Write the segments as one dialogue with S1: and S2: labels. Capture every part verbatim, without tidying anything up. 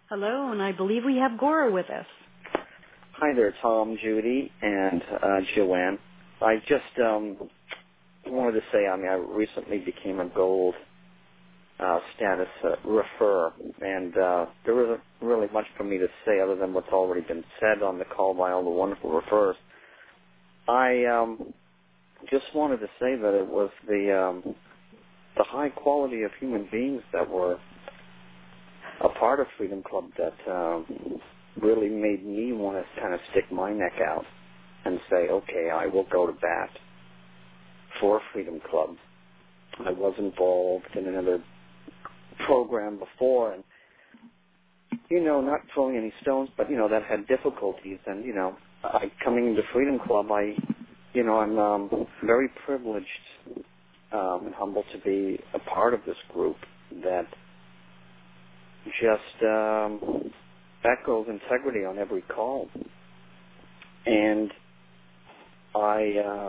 S1: Hello, and I believe we have Gora with us.
S2: Hi there, Tom, Judy, and uh, Joanne. I just um, wanted to say, I mean, I recently became a gold uh, status uh, referrer, and uh, there isn't really much for me to say other than what's already been said on the call by all the wonderful referrers. I um, just wanted to say that it was the um, the high quality of human beings that were a part of Freedom Club that um, really made me want to kind of stick my neck out and say, okay, I will go to bat for Freedom Club. I was involved in another program before, and, you know, not throwing any stones, but, you know, that had difficulties. And, you know, I, coming into Freedom Club, I, you know, I'm um, very privileged um, and humbled to be a part of this group that just um, echoes integrity on every call. And I uh,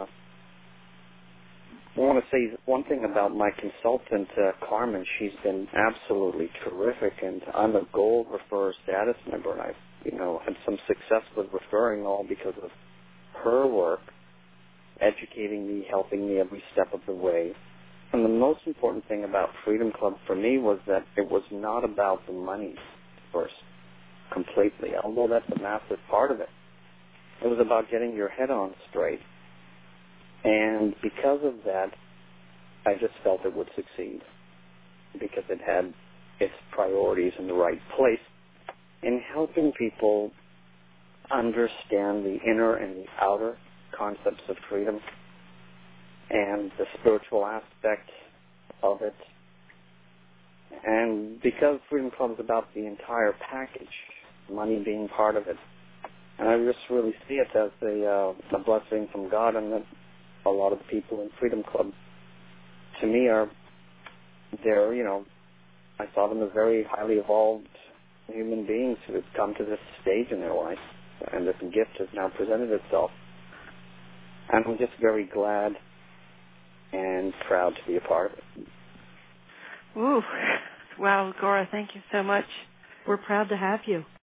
S2: want to say one thing about my consultant, uh, Carmen. She's been absolutely terrific, and I'm a gold referrer status member, and I've, you know, had some success with referring all because of her work, educating me, helping me every step of the way. And the most important thing about Freedom Club for me was that it was not about the money first, completely, although that's a massive part of it. It was about getting your head on straight. And because of that, I just felt it would succeed because it had its priorities in the right place in helping people understand the inner and the outer concepts of freedom and the spiritual aspect of it. And because Freedom Club is about the entire package, money being part of it, and I just really see it as a, uh, a blessing from God, and that a lot of the people in Freedom Club, to me, are, they're, you know, I saw them as very highly evolved human beings who have come to this stage in their life, and this gift has now presented itself. And I'm just very glad and proud to be a part of it.
S1: Ooh, wow, Gora, thank you so much. We're proud to have you.